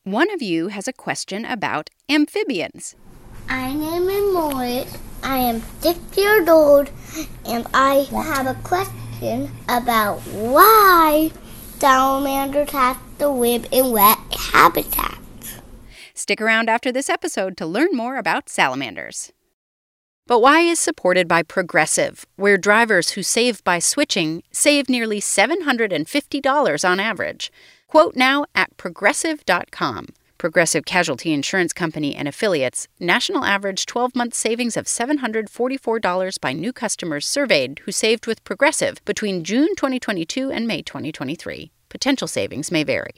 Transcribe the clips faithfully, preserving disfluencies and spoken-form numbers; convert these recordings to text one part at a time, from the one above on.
One of you has a question about amphibians. My name is Morris. I am six years old, and I have a question about why salamanders have to live in wet habitats. Stick around after this episode to learn more about salamanders. But Why is supported by Progressive, where drivers who save by switching save nearly seven hundred fifty dollars on average. Quote now at progressive dot com. Progressive Casualty Insurance Company and affiliates, national average twelve-month savings of seven hundred forty-four dollars by new customers surveyed who saved with Progressive between June twenty twenty-two and May twenty twenty-three. Potential savings may vary.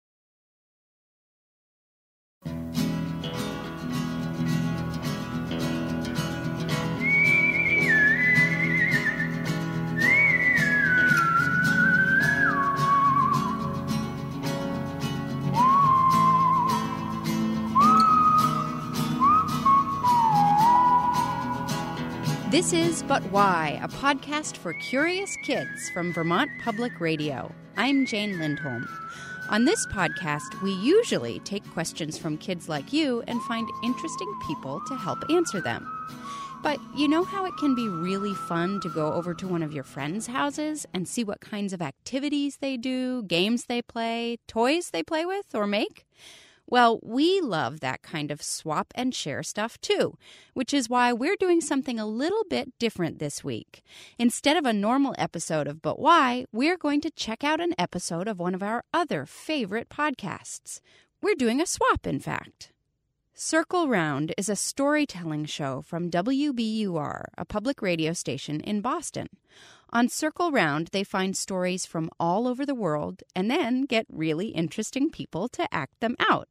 This is But Why, a podcast for curious kids from Vermont Public Radio. I'm Jane Lindholm. On this podcast, we usually take questions from kids like you and find interesting people to help answer them. But you know how it can be really fun to go over to one of your friends' houses and see what kinds of activities they do, games they play, toys they play with or make? Well, we love that kind of swap and share stuff too, which is why we're doing something a little bit different this week. Instead of a normal episode of But Why, we're going to check out an episode of one of our other favorite podcasts. We're doing a swap, in fact. Circle Round is a storytelling show from W B U R, a public radio station in Boston. On Circle Round, they find stories from all over the world and then get really interesting people to act them out.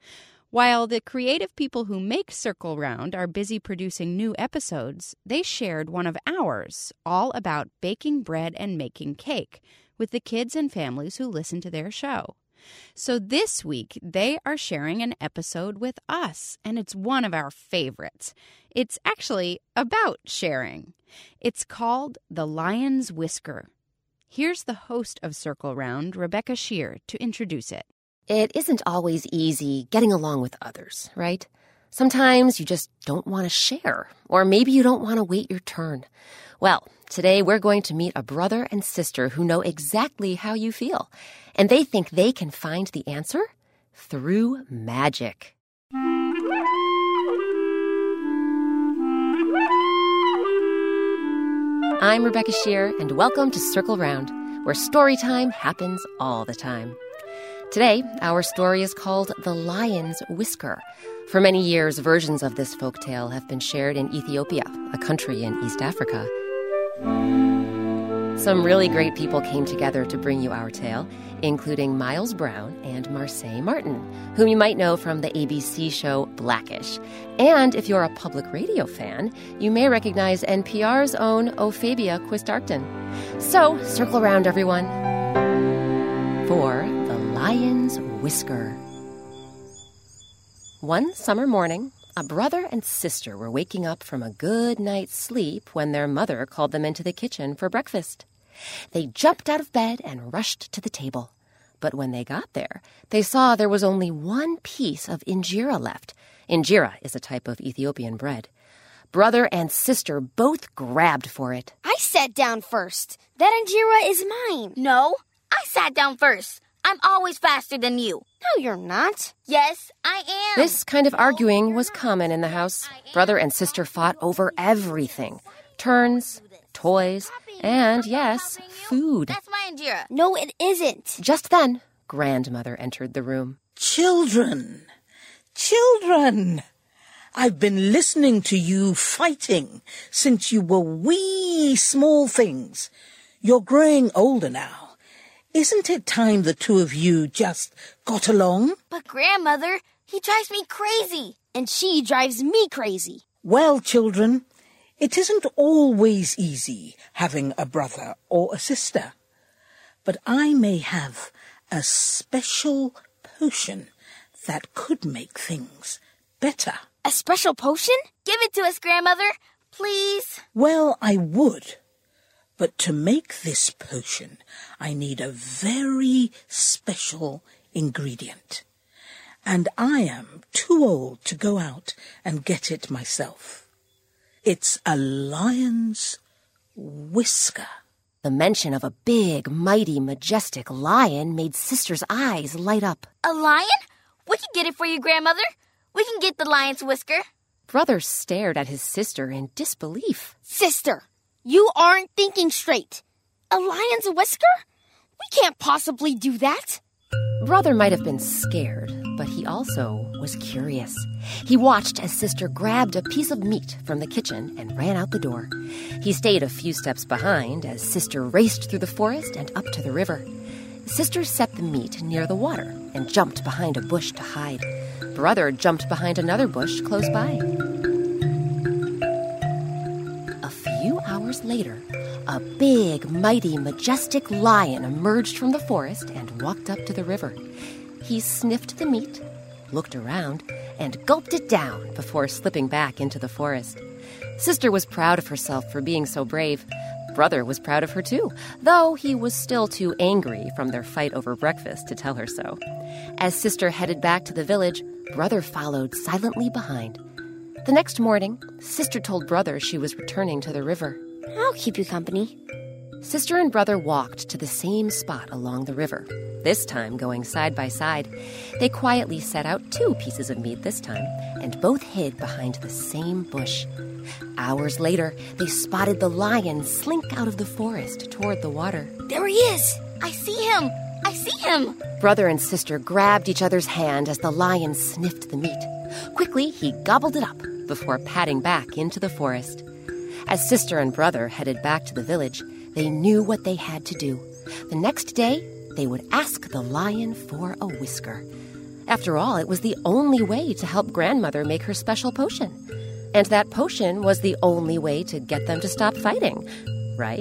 While the creative people who make Circle Round are busy producing new episodes, they shared one of ours, all about baking bread and making cake, with the kids and families who listen to their show. So this week, they are sharing an episode with us, and it's one of our favorites. It's actually about sharing. It's called The Lion's Whisker. Here's the host of Circle Round, Rebecca Shear, to introduce it. It isn't always easy getting along with others, right? Sometimes you just don't want to share, or maybe you don't want to wait your turn. Well, today we're going to meet a brother and sister who know exactly how you feel, and they think they can find the answer through magic. I'm Rebecca Shear, and welcome to Circle Round, where story time happens all the time. Today, our story is called The Lion's Whisker. For many years, versions of this folktale have been shared in Ethiopia, a country in East Africa. Some really great people came together to bring you our tale, including Miles Brown and Marseille Martin, whom you might know from the A B C show Blackish. And if you're a public radio fan, you may recognize N P R's own Ophabia Quist-Arcton. So, circle around, everyone, for The Lion's Whisker. One summer morning, a brother and sister were waking up from a good night's sleep when their mother called them into the kitchen for breakfast. They jumped out of bed and rushed to the table. But when they got there, they saw there was only one piece of injera left. Injera is a type of Ethiopian bread. Brother and sister both grabbed for it. I sat down first. That injera is mine. No, I sat down first. I'm always faster than you. No, you're not. Yes, I am. This kind of arguing was common in the house. Brother and sister fought over everything. Turns, toys, and, yes, food. That's my injera. No, it isn't. Just then, grandmother entered the room. Children, children, I've been listening to you fighting since you were wee small things. You're growing older now. Isn't it time the two of you just got along? But grandmother, he drives me crazy. And she drives me crazy. Well, children, it isn't always easy having a brother or a sister. But I may have a special potion that could make things better. A special potion? Give it to us, grandmother, please. Well, I would. But to make this potion, I need a very special ingredient. and I am too old to go out and get it myself. It's a lion's whisker. The mention of a big, mighty, majestic lion made Sister's eyes light up. A lion? We can get it for you, Grandmother. We can get the lion's whisker. Brother stared at his sister in disbelief. Sister, you aren't thinking straight. A lion's whisker? We can't possibly do that. Brother might have been scared, but he also was curious. He watched as Sister grabbed a piece of meat from the kitchen and ran out the door. He stayed a few steps behind as Sister raced through the forest and up to the river. Sister set the meat near the water and jumped behind a bush to hide. Brother jumped behind another bush close by. A few hours later, a big, mighty, majestic lion emerged from the forest and walked up to the river. He sniffed the meat, looked around, and gulped it down before slipping back into the forest. Sister was proud of herself for being so brave. Brother was proud of her too, though he was still too angry from their fight over breakfast to tell her so. As Sister headed back to the village, Brother followed silently behind. The next morning, Sister told Brother she was returning to the river. I'll keep you company. Sister and Brother walked to the same spot along the river, this time going side by side. They quietly set out two pieces of meat this time, and both hid behind the same bush. Hours later, they spotted the lion slink out of the forest toward the water. There he is. I see him. I see him. Brother and Sister grabbed each other's hand as the lion sniffed the meat. Quickly, he gobbled it up before padding back into the forest. As Sister and Brother headed back to the village, they knew what they had to do. The next day, they would ask the lion for a whisker. After all, it was the only way to help Grandmother make her special potion. And that potion was the only way to get them to stop fighting, right?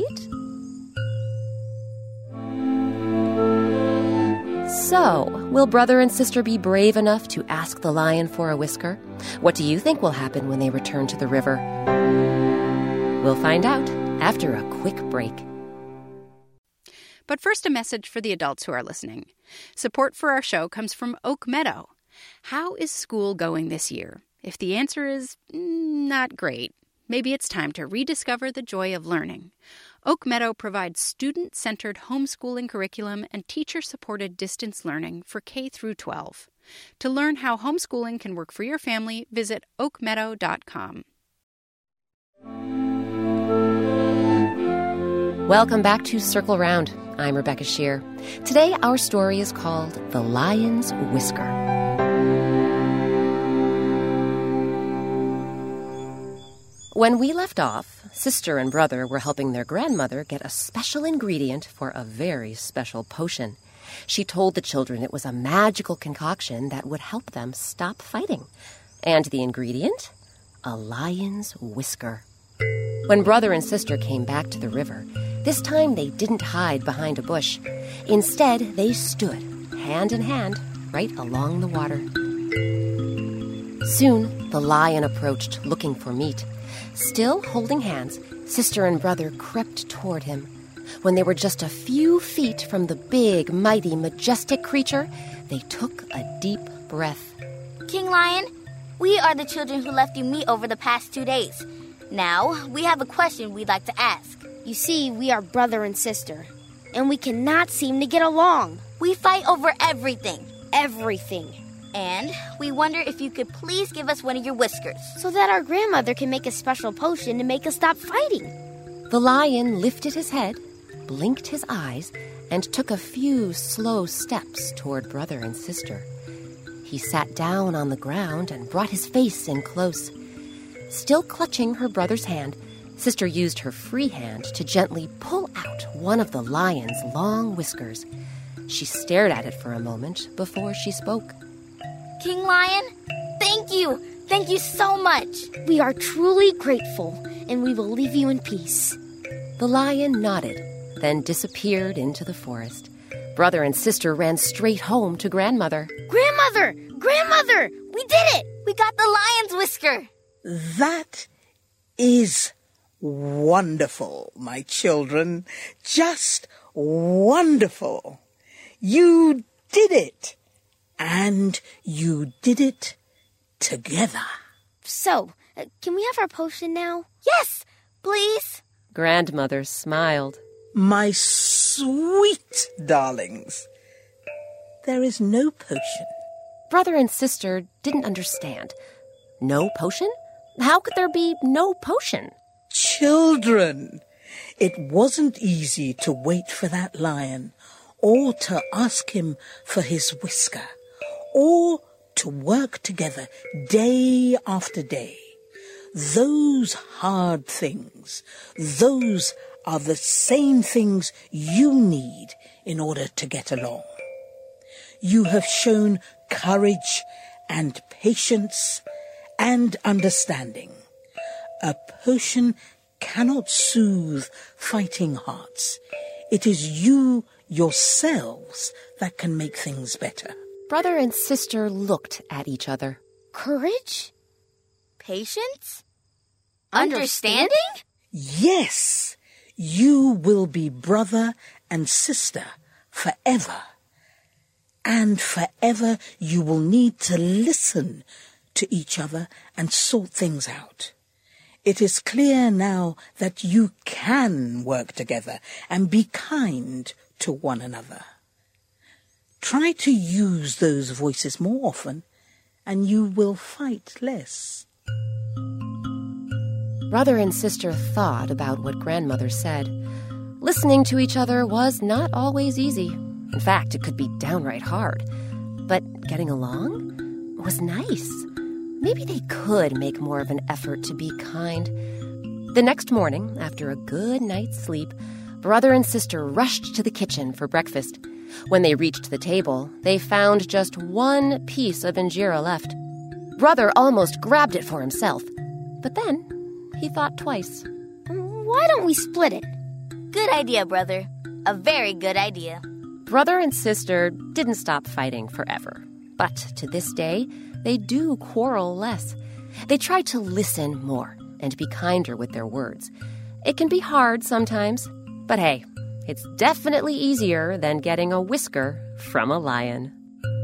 So, will Brother and Sister be brave enough to ask the lion for a whisker? What do you think will happen when they return to the river? We'll find out after a quick break. But first, a message for the adults who are listening. Support for our show comes from Oak Meadow. How is school going this year? If the answer is mm, not great, maybe it's time to rediscover the joy of learning. Oak Meadow provides student-centered homeschooling curriculum and teacher-supported distance learning for K through twelve. To learn how homeschooling can work for your family, visit oak meadow dot com. Welcome back to Circle Round. I'm Rebecca Shear. Today, our story is called The Lion's Whisker. When we left off, Sister and Brother were helping their grandmother get a special ingredient for a very special potion. She told the children it was a magical concoction that would help them stop fighting. And the ingredient? A lion's whisker. When Brother and Sister came back to the river, this time they didn't hide behind a bush. Instead, they stood, hand in hand, right along the water. Soon, the lion approached, looking for meat. Still holding hands, Sister and Brother crept toward him. When they were just a few feet from the big, mighty, majestic creature, they took a deep breath. King Lion, we are the children who left you meat over the past two days. Now, we have a question we'd like to ask. You see, we are brother and sister, and we cannot seem to get along. We fight over everything. Everything. And we wonder if you could please give us one of your whiskers. So that our grandmother can make a special potion to make us stop fighting. The lion lifted his head, blinked his eyes, and took a few slow steps toward Brother and Sister. He sat down on the ground and brought his face in close. Still clutching her brother's hand, Sister used her free hand to gently pull out one of the lion's long whiskers. She stared at it for a moment before she spoke. King Lion, thank you. Thank you so much. We are truly grateful, and we will leave you in peace. The lion nodded, then disappeared into the forest. Brother and Sister ran straight home to Grandmother. Grandmother! Grandmother! We did it! We got the lion's whisker. That is wonderful, my children. Just wonderful. You did it. And you did it together. So, uh, can we have our potion now? Yes, please. Grandmother smiled. My sweet darlings, there is no potion. Brother and sister didn't understand. No potion? How could there be no potion? Children, it wasn't easy to wait for that lion, or to ask him for his whisker, or to work together day after day. Those hard things, those are the same things you need in order to get along. You have shown courage and patience and understanding. A potion cannot soothe fighting hearts. It is you yourselves that can make things better. Brother and sister looked at each other. Courage? Patience? Understanding? Yes, you will be brother and sister forever. And forever you will need to listen to each other and sort things out. It is clear now that you can work together and be kind to one another. Try to use those voices more often, and you will fight less. Brother and sister thought about what grandmother said. Listening to each other was not always easy. In fact, it could be downright hard. But getting along was nice. Maybe they could make more of an effort to be kind. The next morning, after a good night's sleep, brother and sister rushed to the kitchen for breakfast. When they reached the table, they found just one piece of injera left. Brother almost grabbed it for himself. But then he thought twice. Why don't we split it? Good idea, brother. A very good idea. Brother and sister didn't stop fighting forever. But to this day, they do quarrel less. They try to listen more and be kinder with their words. It can be hard sometimes, but hey, it's definitely easier than getting a whisker from a lion.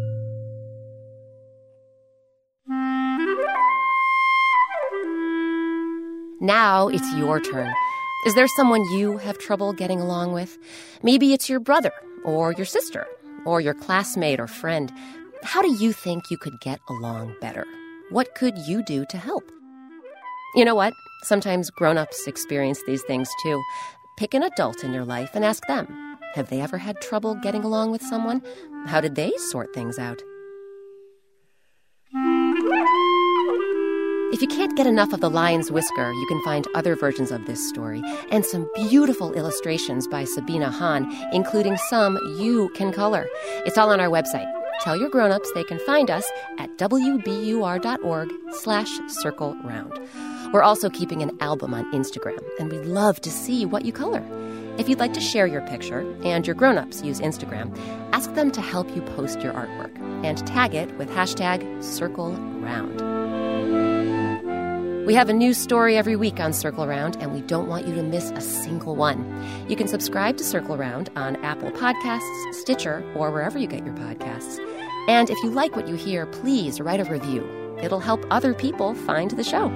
Now it's your turn. Is there someone you have trouble getting along with? Maybe it's your brother or your sister or your classmate or friend. How do you think you could get along better? What could you do to help? You know what? Sometimes grown-ups experience these things too. Pick an adult in your life and ask them. Have they ever had trouble getting along with someone? How did they sort things out? If you can't get enough of The Lion's Whisker, you can find other versions of this story and some beautiful illustrations by Sabina Hahn, including some you can color. It's all on our website. Tell your grown-ups they can find us at wbur.org slash circle round. We're also keeping an album on Instagram, and we'd love to see what you color. If you'd like to share your picture, and your grown-ups use Instagram, ask them to help you post your artwork and tag it with hashtag circle round. We have a new story every week on Circle Round, and we don't want you to miss a single one. You can subscribe to Circle Round on Apple Podcasts, Stitcher, or wherever you get your podcasts. And if you like what you hear, please write a review. It'll help other people find the show.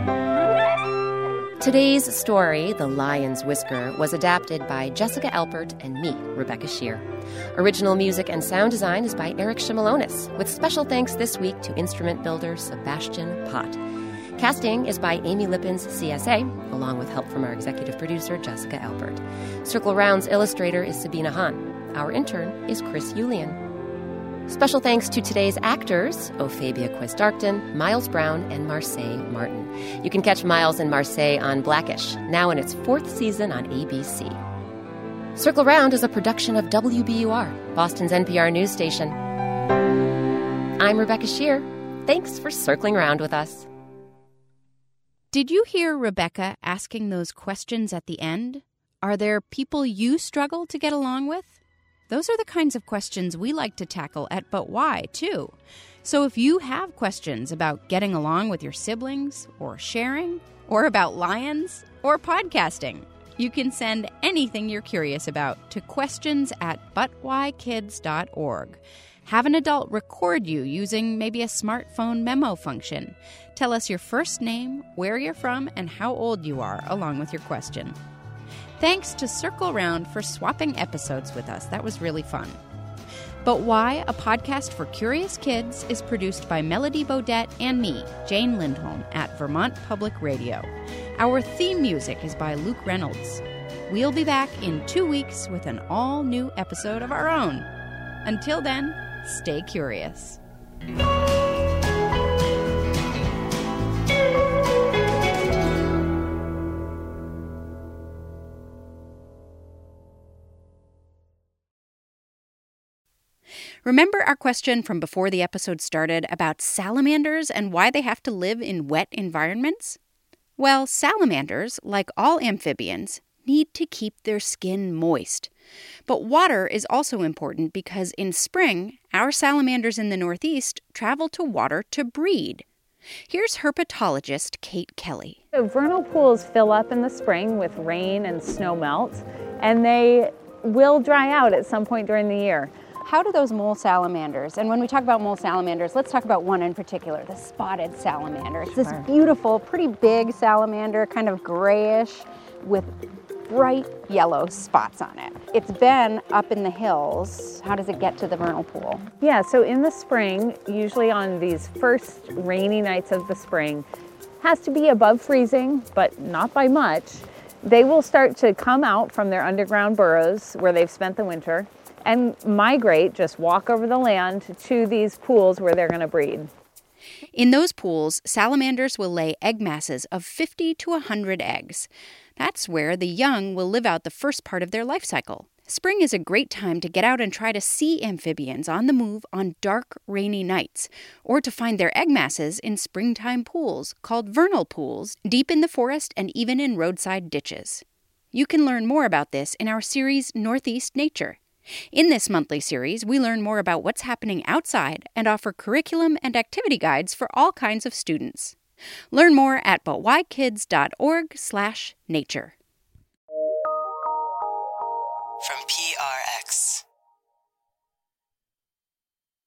Today's story, The Lion's Whisker, was adapted by Jessica Alpert and me, Rebecca Shear. Original music and sound design is by Eric Shimalonis, with special thanks this week to instrument builder Sebastian Pott. Casting is by Amy Lippins, C S A, along with help from our executive producer, Jessica Alpert. Circle Round's illustrator is Sabina Hahn. Our intern is Chris Yulian. Special thanks to today's actors, Ophabia Quist-Darkton, Miles Brown, and Marseille Martin. You can catch Miles and Marseille on Blackish, now in its fourth season on A B C. Circle Round is a production of W B U R, Boston's N P R news station. I'm Rebecca Shear. Thanks for circling around with us. Did you hear Rebecca asking those questions at the end? Are there people you struggle to get along with? Those are the kinds of questions we like to tackle at But Why, too. So if you have questions about getting along with your siblings, or sharing, or about lions, or podcasting, you can send anything you're curious about to questions at but why kids dot org. Have an adult record you using maybe a smartphone memo function. Tell us your first name, where you're from, and how old you are, along with your question. Thanks to Circle Round for swapping episodes with us. That was really fun. But Why, a podcast for curious kids, is produced by Melody Bodette and me, Jane Lindholm, at Vermont Public Radio. Our theme music is by Luke Reynolds. We'll be back in two weeks with an all-new episode of our own. Until then, stay curious. Remember our question from before the episode started about salamanders and why they have to live in wet environments? Well, salamanders, like all amphibians, need to keep their skin moist. But water is also important because in spring, our salamanders in the Northeast travel to water to breed. Here's herpetologist Kate Kelly. So vernal pools fill up in the spring with rain and snow melt, and they will dry out at some point during the year. How do those mole salamanders, and when we talk about mole salamanders, let's talk about one in particular, the spotted salamander. It's this beautiful, pretty big salamander, kind of grayish, with bright yellow spots on it. It's been up in the hills. How does it get to the vernal pool? Yeah, so in the spring, usually on these first rainy nights of the spring, has to be above freezing, but not by much. They will start to come out from their underground burrows where they've spent the winter and migrate, just walk over the land to these pools where they're going to breed. In those pools, salamanders will lay egg masses of fifty to one hundred eggs. That's where the young will live out the first part of their life cycle. Spring is a great time to get out and try to see amphibians on the move on dark, rainy nights, or to find their egg masses in springtime pools called vernal pools, deep in the forest and even in roadside ditches. You can learn more about this in our series Northeast Nature. In this monthly series, we learn more about what's happening outside and offer curriculum and activity guides for all kinds of students. Learn more at but why kids dot org slash nature.